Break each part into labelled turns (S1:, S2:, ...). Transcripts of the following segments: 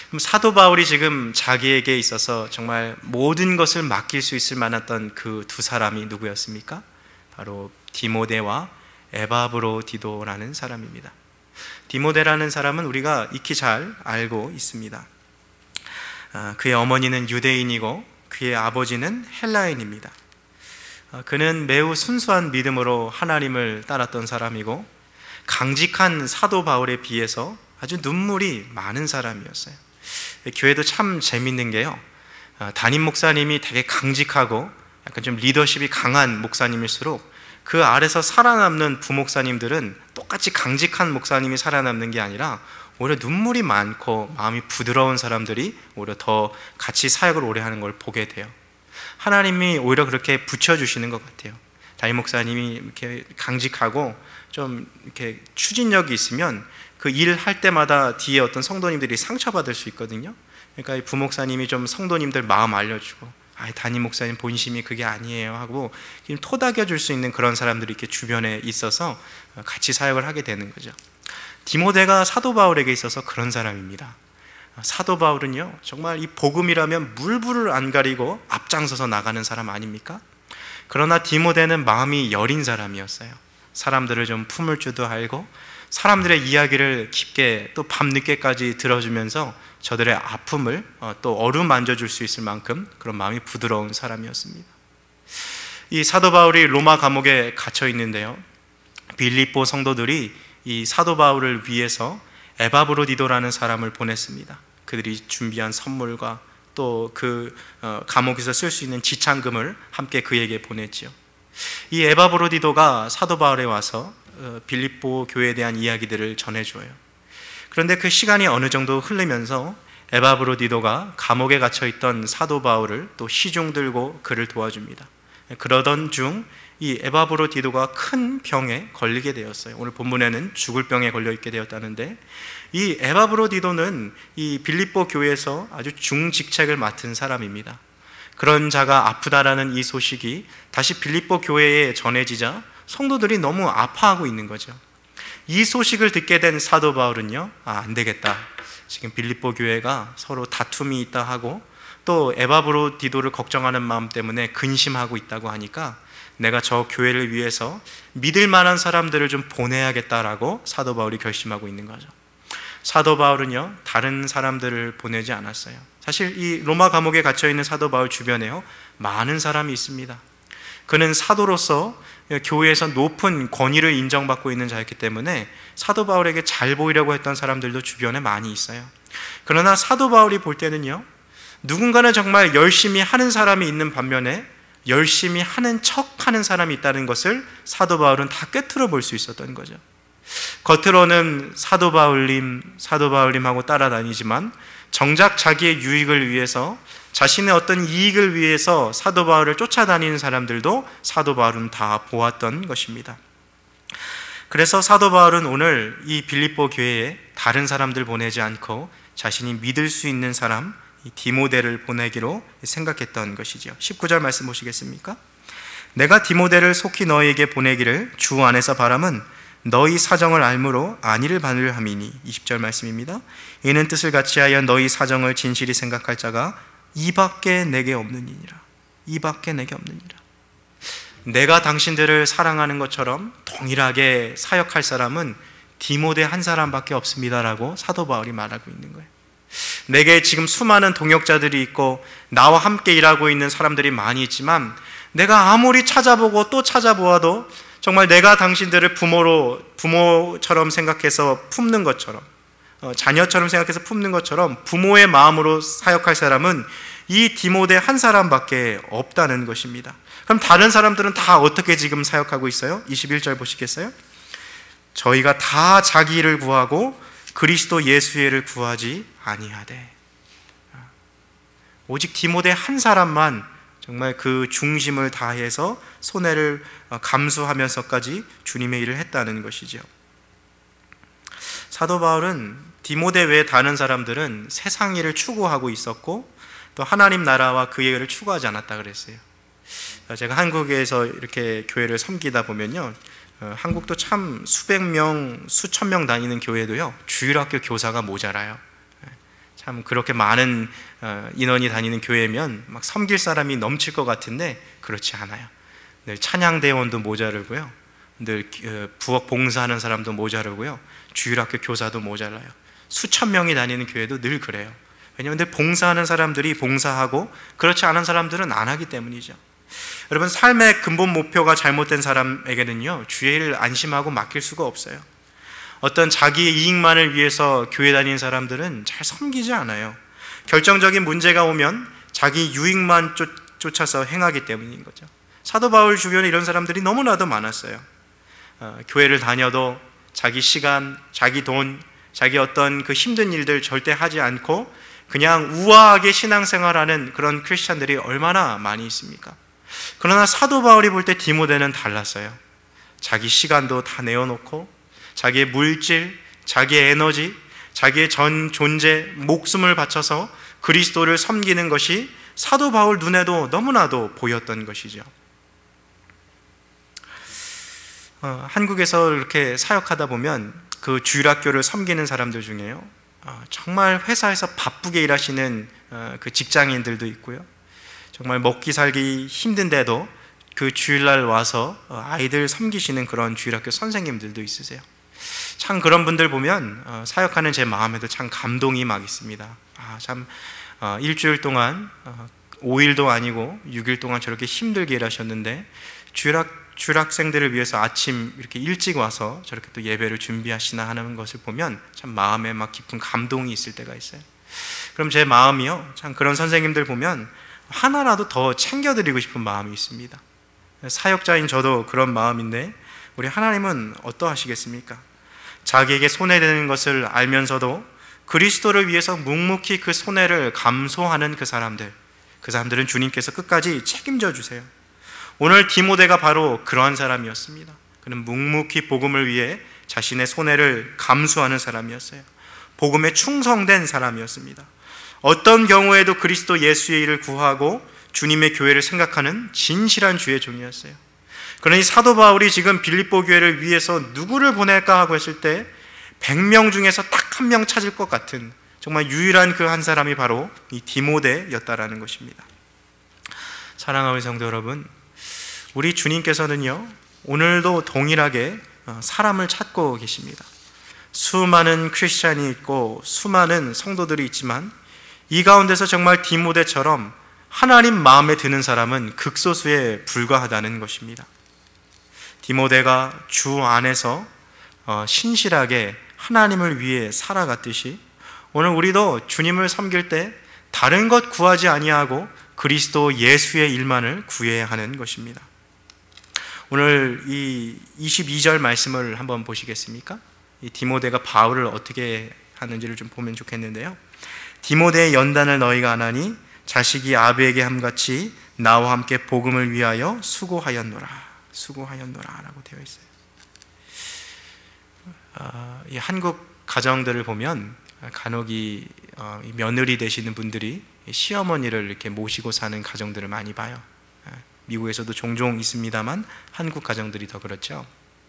S1: 그럼 사도 바울이 지금 자기에게 있어서 정말 모든 것을 맡길 수 있을 만했던 그 두 사람이 누구였습니까? 바로 디모데와 에바브로디도라는 사람입니다. 디모데라는 사람은 우리가 익히 잘 알고 있습니다. 그의 어머니는 유대인이고 그의 아버지는 헬라인입니다. 그는 매우 순수한 믿음으로 하나님을 따랐던 사람이고 강직한 사도 바울에 비해서 아주 눈물이 많은 사람이었어요. 교회도 참 재밌는 게요, 담임 목사님이 되게 강직하고 약간 좀 리더십이 강한 목사님일수록 그 아래서 살아남는 부목사님들은 똑같이 강직한 목사님이 살아남는 게 아니라 오히려 눈물이 많고 마음이 부드러운 사람들이 오히려 더 같이 사역을 오래 하는 걸 보게 돼요. 하나님이 오히려 그렇게 붙여주시는 것 같아요. 담임 목사님이 이렇게 강직하고 좀 이렇게 추진력이 있으면 그 일 할 때마다 뒤에 어떤 성도님들이 상처받을 수 있거든요. 그러니까 이 부목사님이 좀 성도님들 마음 알려주고, 담임 목사님 본심이 그게 아니에요 하고 토닥여 줄 수 있는 그런 사람들이 이렇게 주변에 있어서 같이 사역을 하게 되는 거죠. 디모데가 사도 바울에게 있어서 그런 사람입니다. 사도 바울은요, 정말 이 복음이라면 물불을 안 가리고 앞장서서 나가는 사람 아닙니까? 그러나 디모데는 마음이 여린 사람이었어요. 사람들을 좀 품을 줄도 알고 사람들의 이야기를 깊게 또 밤늦게까지 들어주면서 저들의 아픔을 또 어루만져 줄 수 있을 만큼 그런 마음이 부드러운 사람이었습니다. 이 사도 바울이 로마 감옥에 갇혀 있는데요, 빌립보 성도들이 이 사도 바울을 위해서 에바브로디도라는 사람을 보냈습니다. 그들이 준비한 선물과 또 그 감옥에서 쓸 수 있는 지참금을 함께 그에게 보냈지요. 이 에바브로디도가 사도 바울에 와서 빌립보 교회에 대한 이야기들을 전해줘요. 그런데 그 시간이 어느 정도 흐르면서 에바브로디도가 감옥에 갇혀있던 사도 바울을 또 시중 들고 그를 도와줍니다. 그러던 중 이 에바브로디도가 큰 병에 걸리게 되었어요. 오늘 본문에는 죽을 병에 걸려 있게 되었다는데, 이 에바브로디도는 이 빌립보 교회에서 아주 중직책을 맡은 사람입니다. 그런 자가 아프다라는 이 소식이 다시 빌립보 교회에 전해지자 성도들이 너무 아파하고 있는 거죠. 이 소식을 듣게 된 사도 바울은요, 안 되겠다, 지금 빌립보 교회가 서로 다툼이 있다 하고 또 에바브로디도를 걱정하는 마음 때문에 근심하고 있다고 하니까 내가 저 교회를 위해서 믿을 만한 사람들을 좀 보내야겠다라고 사도 바울이 결심하고 있는 거죠. 사도 바울은요, 다른 사람들을 보내지 않았어요. 사실 이 로마 감옥에 갇혀있는 사도 바울 주변에요, 많은 사람이 있습니다. 그는 사도로서 교회에서 높은 권위를 인정받고 있는 자였기 때문에 사도 바울에게 잘 보이려고 했던 사람들도 주변에 많이 있어요. 그러나 사도 바울이 볼 때는요, 누군가는 정말 열심히 하는 사람이 있는 반면에 열심히 하는 척하는 사람이 있다는 것을 사도 바울은 다 꿰뚫어 볼 수 있었던 거죠. 겉으로는 사도 바울님하고 따라다니지만 정작 자기의 유익을 위해서, 자신의 어떤 이익을 위해서 사도 바울을 쫓아다니는 사람들도 사도 바울은 다 보았던 것입니다. 그래서 사도 바울은 오늘 이 빌립보 교회에 다른 사람들 보내지 않고 자신이 믿을 수 있는 사람, 이 디모데를 보내기로 생각했던 것이죠. 19절 말씀 보시겠습니까? 내가 디모데를 속히 너희에게 보내기를 주 안에서 바람은 너희 사정을 알므로 안위를 받으려 함이니. 20절 말씀입니다. 이는 뜻을 같이하여 너희 사정을 진실히 생각할 자가 이밖에 내게 없느니라. 이밖에 내게 없느니라. 내가 당신들을 사랑하는 것처럼 동일하게 사역할 사람은 디모데 한 사람밖에 없습니다라고 사도 바울이 말하고 있는 거예요. 내게 지금 수많은 동역자들이 있고 나와 함께 일하고 있는 사람들이 많이 있지만 내가 아무리 찾아보고 또 찾아보아도 정말 내가 당신들을 부모처럼 생각해서 품는 것처럼, 자녀처럼 생각해서 품는 것처럼 부모의 마음으로 사역할 사람은 이 디모데 한 사람밖에 없다는 것입니다. 그럼 다른 사람들은 다 어떻게 지금 사역하고 있어요? 21절 보시겠어요? 저희가 다 자기 일을 구하고 그리스도 예수의 일을 구하지 아니하되. 오직 디모데 한 사람만 정말 그 중심을 다해서 손해를 감수하면서까지 주님의 일을 했다는 것이죠. 사도 바울은 디모데 외에 다른 사람들은 세상 일을 추구하고 있었고 또 하나님 나라와 그의 일을 추구하지 않았다 그랬어요. 제가 한국에서 이렇게 교회를 섬기다 보면요, 한국도 참 수백 명, 수천 명 다니는 교회도요, 주일학교 교사가 모자라요. 참 그렇게 많은 인원이 다니는 교회면 막 섬길 사람이 넘칠 것 같은데 그렇지 않아요. 늘 찬양대원도 모자르고요, 늘 부엌 봉사하는 사람도 모자르고요, 주일학교 교사도 모자라요. 수천 명이 다니는 교회도 늘 그래요. 왜냐하면 늘 봉사하는 사람들이 봉사하고 그렇지 않은 사람들은 안 하기 때문이죠. 여러분, 삶의 근본 목표가 잘못된 사람에게는요, 주의 일을 안심하고 맡길 수가 없어요. 어떤 자기의 이익만을 위해서 교회 다니는 사람들은 잘 섬기지 않아요. 결정적인 문제가 오면 자기 유익만 쫓아서 행하기 때문인 거죠. 사도 바울 주변에 이런 사람들이 너무나도 많았어요. 교회를 다녀도 자기 시간, 자기 돈, 자기 어떤 그 힘든 일들 절대 하지 않고 그냥 우아하게 신앙생활하는 그런 크리스찬들이 얼마나 많이 있습니까? 그러나 사도 바울이 볼 때 디모데는 달랐어요. 자기 시간도 다 내어놓고 자기의 물질, 자기의 에너지, 자기의 전 존재, 목숨을 바쳐서 그리스도를 섬기는 것이 사도 바울 눈에도 너무나도 보였던 것이죠. 한국에서 이렇게 사역하다 보면 그 주일학교를 섬기는 사람들 중에요, 정말 회사에서 바쁘게 일하시는 그 직장인들도 있고요, 정말 먹기 살기 힘든데도 그 주일날 와서 아이들 섬기시는 그런 주일학교 선생님들도 있으세요. 참 그런 분들 보면 사역하는 제 마음에도 참 감동이 막 있습니다. 참 일주일 동안 5일도 아니고 6일 동안 저렇게 힘들게 일하셨는데 주일학생들을 위해서 아침 이렇게 일찍 와서 저렇게 또 예배를 준비하시나 하는 것을 보면 참 마음에 막 깊은 감동이 있을 때가 있어요. 그럼 제 마음이요, 참 그런 선생님들 보면 하나라도 더 챙겨드리고 싶은 마음이 있습니다. 사역자인 저도 그런 마음인데 우리 하나님은 어떠하시겠습니까? 자기에게 손해되는 것을 알면서도 그리스도를 위해서 묵묵히 그 손해를 감수하는 그 사람들은 주님께서 끝까지 책임져 주세요. 오늘 디모데가 바로 그러한 사람이었습니다. 그는 묵묵히 복음을 위해 자신의 손해를 감수하는 사람이었어요. 복음에 충성된 사람이었습니다. 어떤 경우에도 그리스도 예수의 일을 구하고 주님의 교회를 생각하는 진실한 주의 종이었어요. 그러니 사도 바울이 지금 빌립보 교회를 위해서 누구를 보낼까 하고 했을 때 100명 중에서 딱 한 명 찾을 것 같은 정말 유일한 그 한 사람이 바로 이 디모데였다라는 것입니다. 사랑하는 성도 여러분, 우리 주님께서는요, 오늘도 동일하게 사람을 찾고 계십니다. 수많은 크리스찬이 있고 수많은 성도들이 있지만 이 가운데서 정말 디모데처럼 하나님 마음에 드는 사람은 극소수에 불과하다는 것입니다. 디모데가 주 안에서 신실하게 하나님을 위해 살아갔듯이 오늘 우리도 주님을 섬길 때 다른 것 구하지 아니하고 그리스도 예수의 일만을 구해야 하는 것입니다. 오늘 이 22절 말씀을 한번 보시겠습니까? 이 디모데가 바울을 어떻게 하는지를 좀 보면 좋겠는데요. 디모데의 연단을 너희가 안 하니 자식이 아비에게 함같이 나와 함께 복음을 위하여 수고하였노라 라고 되어 있어요. 이 한국 가정들을 보면 간혹 이 며느리 되시는 분들이 시어머니를 이렇게 모시고 사는 가정들을 많이 봐요. 미국에서도 종종 있습니다만 한국 가정들이 더 그렇죠.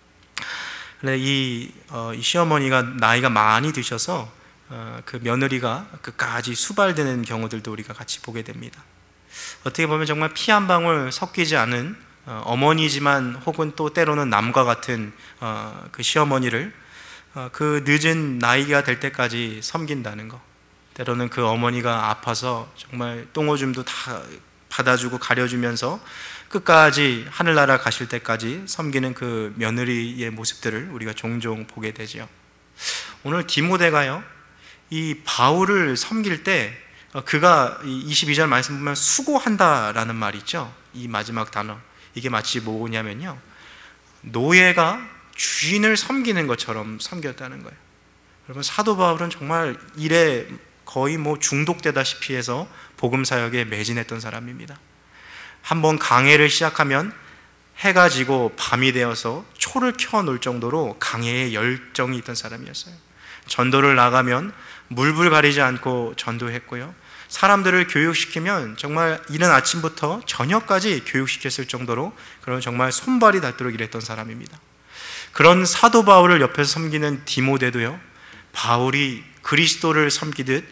S1: 이 시어머니가 나이가 많이 드셔서 그 며느리가 끝까지 수발되는 경우들도 우리가 같이 보게 됩니다. 어떻게 보면 정말 피 한 방울 섞이지 않은 어머니지만 혹은 또 때로는 남과 같은 그 시어머니를 그 늦은 나이가 될 때까지 섬긴다는 것, 때로는 그 어머니가 아파서 정말 똥오줌도 다 받아주고 가려주면서 끝까지 하늘나라 가실 때까지 섬기는 그 며느리의 모습들을 우리가 종종 보게 되죠. 오늘 디모데가요, 이 바울을 섬길 때 그가 22절 말씀 보면 수고한다라는 말이 있죠. 이 마지막 단어, 이게 마치 뭐냐면요, 노예가 주인을 섬기는 것처럼 섬겼다는 거예요. 여러분, 사도 바울은 정말 일에 거의 중독되다시피 해서 복음 사역에 매진했던 사람입니다. 한번 강해를 시작하면 해가 지고 밤이 되어서 초를 켜놓을 정도로 강해에 열정이 있던 사람이었어요. 전도를 나가면 물불 가리지 않고 전도했고요, 사람들을 교육시키면 정말 이른 아침부터 저녁까지 교육시켰을 정도로 그런 정말 손발이 닳도록 일했던 사람입니다. 그런 사도 바울을 옆에서 섬기는 디모데도요, 바울이 그리스도를 섬기듯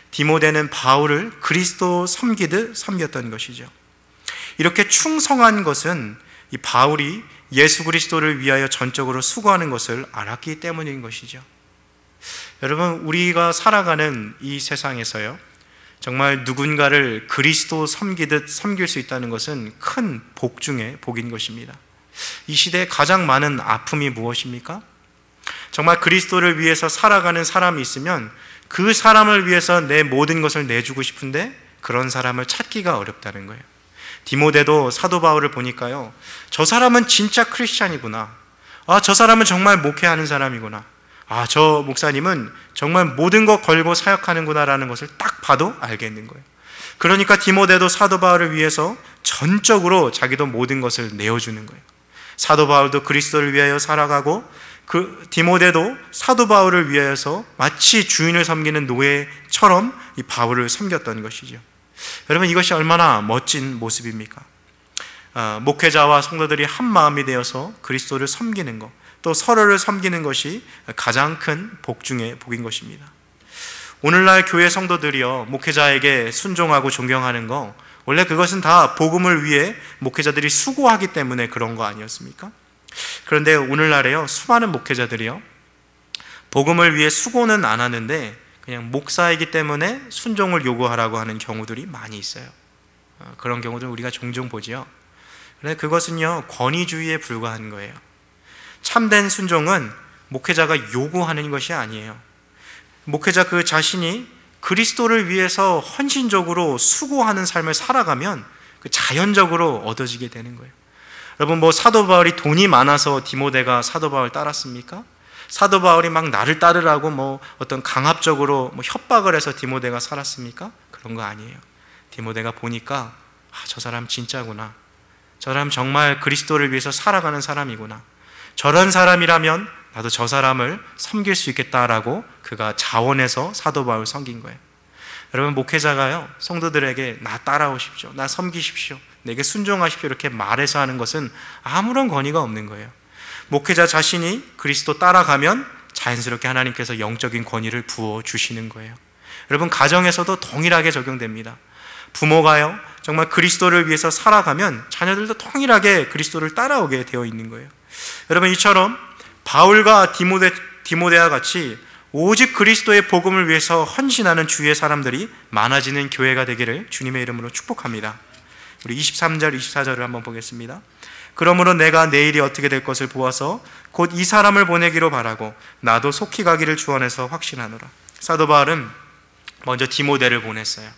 S1: 디모데는 바울을 그리스도 섬기듯 섬겼던 것이죠. 이렇게 충성한 것은 이 바울이 예수 그리스도를 위하여 전적으로 수고하는 것을 알았기 때문인 것이죠. 여러분, 우리가 살아가는 이 세상에서요, 정말 누군가를 그리스도 섬기듯 섬길 수 있다는 것은 큰 복 중에 복인 것입니다. 이 시대에 가장 많은 아픔이 무엇입니까? 정말 그리스도를 위해서 살아가는 사람이 있으면 그 사람을 위해서 내 모든 것을 내주고 싶은데 그런 사람을 찾기가 어렵다는 거예요. 디모데도 사도 바울을 보니까요, 저 사람은 진짜 크리스찬이구나, 저 사람은 정말 목회하는 사람이구나, 저 목사님은 정말 모든 것 걸고 사역하는구나 라는 것을 딱 봐도 알겠는 거예요. 그러니까 디모데도 사도 바울을 위해서 전적으로 자기도 모든 것을 내어주는 거예요. 사도 바울도 그리스도를 위하여 살아가고, 그 디모데도 사도 바울을 위하여서 마치 주인을 섬기는 노예처럼 이 바울을 섬겼던 것이죠. 여러분, 이것이 얼마나 멋진 모습입니까? 목회자와 성도들이 한 마음이 되어서 그리스도를 섬기는 것, 또 서로를 섬기는 것이 가장 큰 복 중의 복인 것입니다. 오늘날 교회 성도들이요, 목회자에게 순종하고 존경하는 거, 원래 그것은 다 복음을 위해 목회자들이 수고하기 때문에 그런 거 아니었습니까? 그런데 오늘날에요, 수많은 목회자들이요, 복음을 위해 수고는 안 하는데 그냥 목사이기 때문에 순종을 요구하라고 하는 경우들이 많이 있어요. 그런 경우들 우리가 종종 보지요. 그런데 그것은요, 권위주의에 불과한 거예요. 참된 순종은 목회자가 요구하는 것이 아니에요. 목회자 그 자신이 그리스도를 위해서 헌신적으로 수고하는 삶을 살아가면 그 자연적으로 얻어지게 되는 거예요. 여러분, 사도 바울이 돈이 많아서 디모데가 사도 바울 따랐습니까? 사도 바울이 막 나를 따르라고 어떤 강압적으로 협박을 해서 디모데가 살았습니까? 그런 거 아니에요. 디모데가 보니까 저 사람 진짜구나, 저 사람 정말 그리스도를 위해서 살아가는 사람이구나, 저런 사람이라면 나도 저 사람을 섬길 수 있겠다라고 그가 자원해서 사도 바울 섬긴 거예요. 여러분, 목회자가요, 성도들에게 나 따라오십시오, 나 섬기십시오, 내게 순종하십시오 이렇게 말해서 하는 것은 아무런 권위가 없는 거예요. 목회자 자신이 그리스도 따라가면 자연스럽게 하나님께서 영적인 권위를 부어주시는 거예요. 여러분, 가정에서도 동일하게 적용됩니다. 부모가요, 정말 그리스도를 위해서 살아가면 자녀들도 통일하게 그리스도를 따라오게 되어 있는 거예요. 여러분, 이처럼 바울과 디모데와 같이 오직 그리스도의 복음을 위해서 헌신하는 주위의 사람들이 많아지는 교회가 되기를 주님의 이름으로 축복합니다. 우리 23절, 24절을 한번 보겠습니다. 그러므로 내가 내일이 어떻게 될 것을 보아서 곧 이 사람을 보내기로 바라고 나도 속히 가기를 주원해서 확신하노라. 사도 바울은 먼저 디모데를 보냈어요.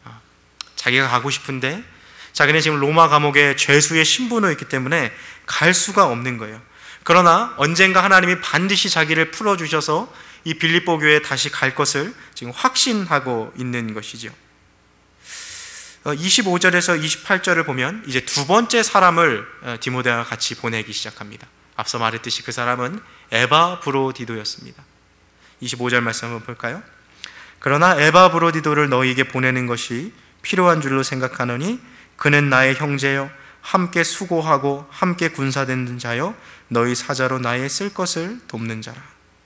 S1: 자기가 가고 싶은데 자기는 지금 로마 감옥에 죄수의 신분으로 있기 때문에 갈 수가 없는 거예요. 그러나 언젠가 하나님이 반드시 자기를 풀어주셔서 이 빌립보 교회에 다시 갈 것을 지금 확신하고 있는 것이죠. 25절에서 28절을 보면 이제 두 번째 사람을 디모데와 같이 보내기 시작합니다. 앞서 말했듯이 그 사람은 에바브로디도였습니다. 25절 말씀 한번 볼까요? 그러나 에바브로디도를 너희에게 보내는 것이 필요한 줄로 생각하노니 그는 나의 형제여 함께 수고하고 함께 군사된 자여 너희 사자로 나의 쓸 것을 돕는 자라.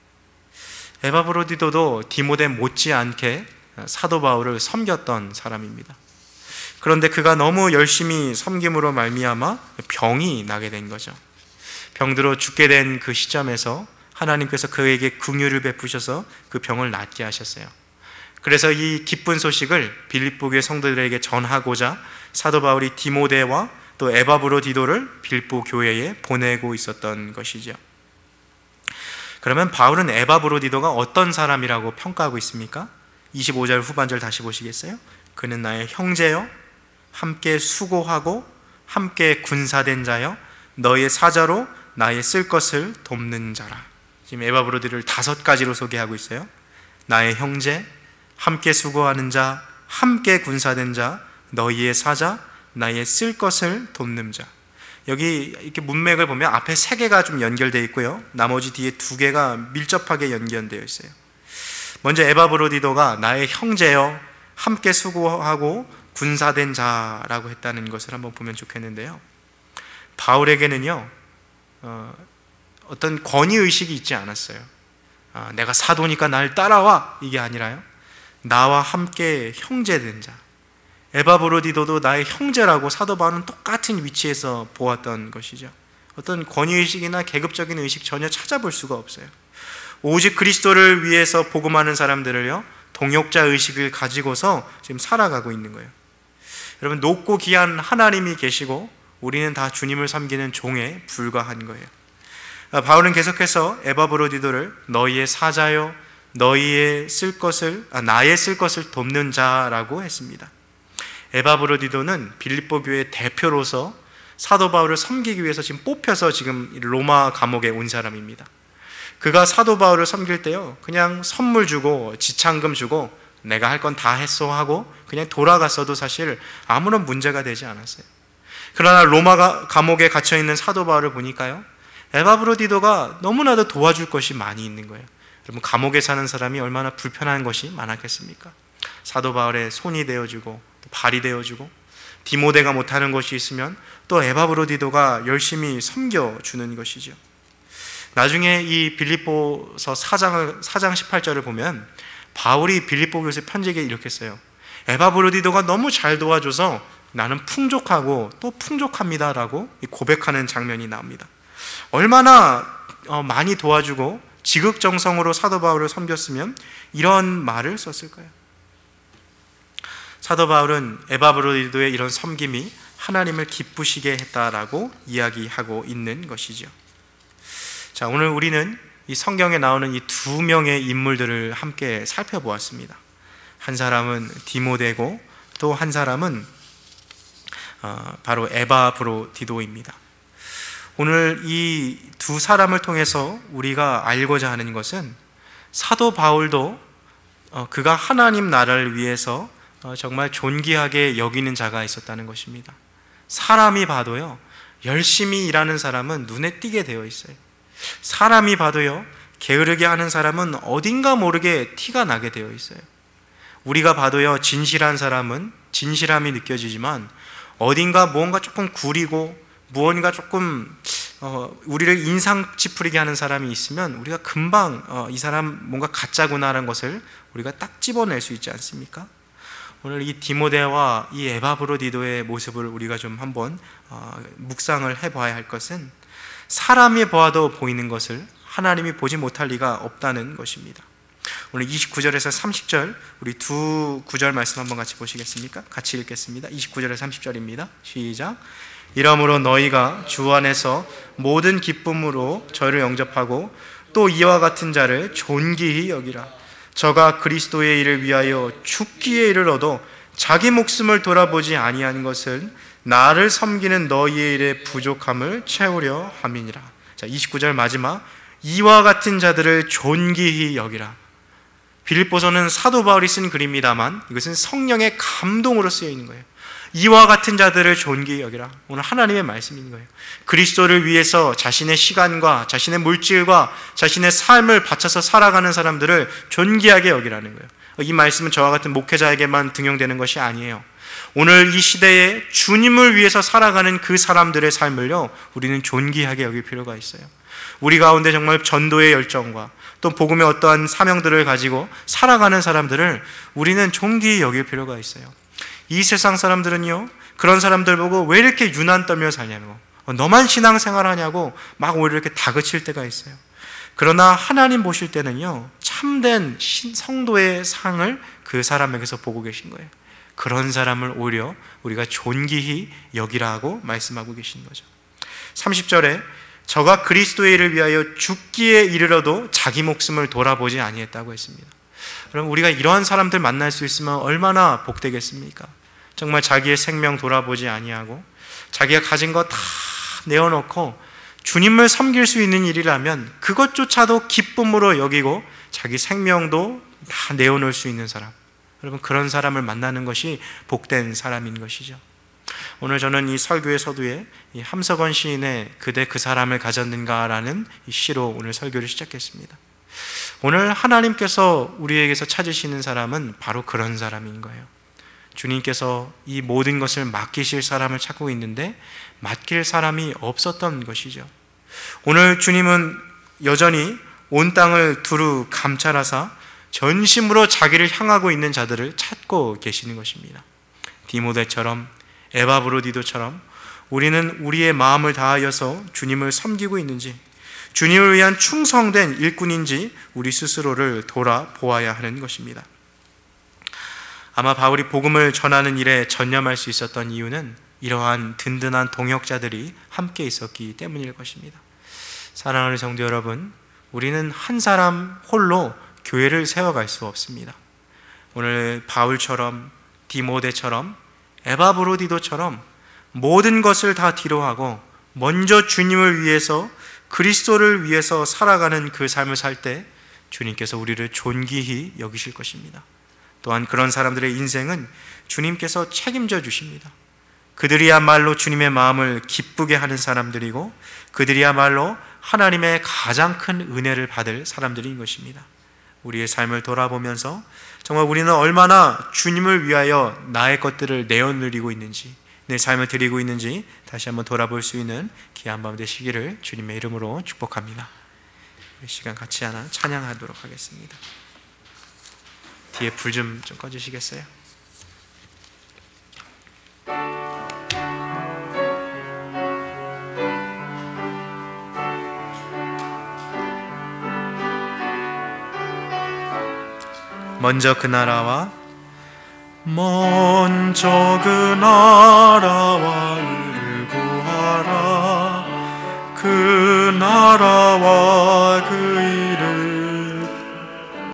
S1: 에바브로디도도 디모데 못지않게 사도 바울을 섬겼던 사람입니다. 그런데 그가 너무 열심히 섬김으로 말미암아 병이 나게 된 거죠. 병들어 죽게 된 그 시점에서 하나님께서 그에게 긍휼을 베푸셔서 그 병을 낫게 하셨어요. 그래서 이 기쁜 소식을 빌립보 교회 성도들에게 전하고자 사도 바울이 디모데와 또 에바브로디도를 빌립보 교회에 보내고 있었던 것이죠. 그러면 바울은 에바브로디도가 어떤 사람이라고 평가하고 있습니까? 25절 후반절 다시 보시겠어요? 그는 나의 형제요 함께 수고하고 함께 군사된 자여 너의 사자로 나의 쓸 것을 돕는 자라. 지금 에바브로디를 5가지로 소개하고 있어요. 나의 형제, 함께 수고하는 자, 함께 군사된 자, 너희의 사자, 나의 쓸 것을 돕는 자. 여기 이렇게 문맥을 보면 앞에 3개가 좀 연결되어 있고요, 나머지 뒤에 2개가 밀접하게 연결되어 있어요. 먼저 에바브로디도가 나의 형제여 함께 수고하고 군사된 자라고 했다는 것을 한번 보면 좋겠는데요, 바울에게는요 어떤 권위의식이 있지 않았어요. 내가 사도니까 날 따라와, 이게 아니라요, 나와 함께 형제된 자. 에바브로디도도 나의 형제라고 사도 바울은 똑같은 위치에서 보았던 것이죠. 어떤 권위의식이나 계급적인 의식 전혀 찾아볼 수가 없어요. 오직 그리스도를 위해서 복음하는 사람들을요, 동역자 의식을 가지고서 지금 살아가고 있는 거예요. 여러분, 높고 귀한 하나님이 계시고 우리는 다 주님을 섬기는 종에 불과한 거예요. 바울은 계속해서 에바브로디도를 너희의 사자요, 나의 쓸 것을 돕는 자라고 했습니다. 에바브로디도는 빌립보 교회 대표로서 사도 바울을 섬기기 위해서 지금 뽑혀서 지금 로마 감옥에 온 사람입니다. 그가 사도 바울을 섬길 때요, 그냥 선물 주고 지참금 주고 내가 할 건 다 했어 하고 그냥 돌아갔어도 사실 아무런 문제가 되지 않았어요. 그러나 로마 감옥에 갇혀 있는 사도 바울을 보니까요, 에바브로디도가 너무나도 도와줄 것이 많이 있는 거예요. 여러분, 감옥에 사는 사람이 얼마나 불편한 것이 많았겠습니까? 사도 바울의 손이 되어주고 또 발이 되어주고, 디모데가 못하는 것이 있으면 또 에바브로디도가 열심히 섬겨주는 것이죠. 나중에 이 빌립보서 4장 18절을 보면 바울이 빌립보 교회에 편지에 이렇게 써요. 에바브로디도가 너무 잘 도와줘서 나는 풍족하고 또 풍족합니다 라고 고백하는 장면이 나옵니다. 얼마나 많이 도와주고 지극정성으로 사도 바울을 섬겼으면 이런 말을 썼을까요? 사도 바울은 에바브로디도의 이런 섬김이 하나님을 기쁘시게 했다라고 이야기하고 있는 것이죠. 자, 오늘 우리는 이 성경에 나오는 이 두 명의 인물들을 함께 살펴보았습니다. 한 사람은 디모데고 또 한 사람은 바로 에바브로디도입니다. 오늘 이 두 사람을 통해서 우리가 알고자 하는 것은 사도 바울도 그가 하나님 나라를 위해서 정말 존귀하게 여기는 자가 있었다는 것입니다. 사람이 봐도요, 열심히 일하는 사람은 눈에 띄게 되어 있어요. 사람이 봐도요, 게으르게 하는 사람은 어딘가 모르게 티가 나게 되어 있어요. 우리가 봐도요, 진실한 사람은 진실함이 느껴지지만 어딘가 무언가 조금 구리고 무언가 조금 우리를 인상 찌푸리게 하는 사람이 있으면 우리가 금방 이 사람 뭔가 가짜구나라는 것을 우리가 딱 집어낼 수 있지 않습니까? 오늘 이 디모데와 이 에바브로디도의 모습을 우리가 좀 한번 묵상을 해봐야 할 것은, 사람이 보아도 보이는 것을 하나님이 보지 못할 리가 없다는 것입니다. 오늘 29절에서 30절 우리 두 구절 말씀 한번 같이 보시겠습니까? 같이 읽겠습니다. 29절에서 30절입니다. 시작. 이러므로 너희가 주 안에서 모든 기쁨으로 저를 영접하고 또 이와 같은 자를 존귀히 여기라. 저가 그리스도의 일을 위하여 죽기에 이르러도 자기 목숨을 돌아보지 아니한 것은 나를 섬기는 너희의 일의 부족함을 채우려 함이니라. 자, 29절 마지막, 이와 같은 자들을 존귀히 여기라. 빌립보서는 사도 바울이 쓴 글입니다만 이것은 성령의 감동으로 쓰여 있는 거예요. 이와 같은 자들을 존귀히 여기라. 오늘 하나님의 말씀인 거예요. 그리스도를 위해서 자신의 시간과 자신의 물질과 자신의 삶을 바쳐서 살아가는 사람들을 존귀하게 여기라는 거예요. 이 말씀은 저와 같은 목회자에게만 등용되는 것이 아니에요. 오늘 이 시대에 주님을 위해서 살아가는 그 사람들의 삶을요, 우리는 존귀하게 여길 필요가 있어요. 우리 가운데 정말 전도의 열정과 또 복음의 어떠한 사명들을 가지고 살아가는 사람들을 우리는 존귀히 여길 필요가 있어요. 이 세상 사람들은요, 그런 사람들 보고 왜 이렇게 유난 떨며 사냐고, 너만 신앙생활 하냐고 막 오히려 이렇게 다그칠 때가 있어요. 그러나 하나님 보실 때는요, 참된 성도의 상을 그 사람에게서 보고 계신 거예요. 그런 사람을 오히려 우리가 존귀히 여기라고 말씀하고 계신 거죠. 30절에 저가 그리스도의 일을 위하여 죽기에 이르러도 자기 목숨을 돌아보지 아니했다고 했습니다. 그럼 우리가 이러한 사람들 만날 수 있으면 얼마나 복되겠습니까? 정말 자기의 생명 돌아보지 아니하고 자기가 가진 거 다 내어놓고 주님을 섬길 수 있는 일이라면 그것조차도 기쁨으로 여기고 자기 생명도 다 내어놓을 수 있는 사람, 여러분, 그런 사람을 만나는 것이 복된 사람인 것이죠. 오늘 저는 이 설교의 서두에 이 함석원 시인의 그대 그 사람을 가졌는가라는 이 시로 오늘 설교를 시작했습니다. 오늘 하나님께서 우리에게서 찾으시는 사람은 바로 그런 사람인 거예요. 주님께서 이 모든 것을 맡기실 사람을 찾고 있는데 맡길 사람이 없었던 것이죠. 오늘 주님은 여전히 온 땅을 두루 감찰하사 전심으로 자기를 향하고 있는 자들을 찾고 계시는 것입니다. 디모데처럼, 에바브로디도처럼 우리는 우리의 마음을 다하여서 주님을 섬기고 있는지, 주님을 위한 충성된 일꾼인지 우리 스스로를 돌아보아야 하는 것입니다. 아마 바울이 복음을 전하는 일에 전념할 수 있었던 이유는 이러한 든든한 동역자들이 함께 있었기 때문일 것입니다. 사랑하는 성도 여러분, 우리는 한 사람 홀로 교회를 세워갈 수 없습니다. 오늘 바울처럼, 디모데처럼, 에바브로디도처럼 모든 것을 다 뒤로하고 먼저 주님을 위해서, 그리스도를 위해서 살아가는 그 삶을 살 때 주님께서 우리를 존귀히 여기실 것입니다. 또한 그런 사람들의 인생은 주님께서 책임져 주십니다. 그들이야말로 주님의 마음을 기쁘게 하는 사람들이고, 그들이야말로 하나님의 가장 큰 은혜를 받을 사람들인 것입니다. 우리의 삶을 돌아보면서 정말 우리는 얼마나 주님을 위하여 나의 것들을 내어누리고 있는지, 내 삶을 드리고 있는지 다시 한번 돌아볼 수 있는 귀한 밤 되시기를 주님의 이름으로 축복합니다. 이 시간 같이 하나 찬양하도록 하겠습니다. 뒤에 불 좀 꺼주시겠어요? 먼저 그 나라와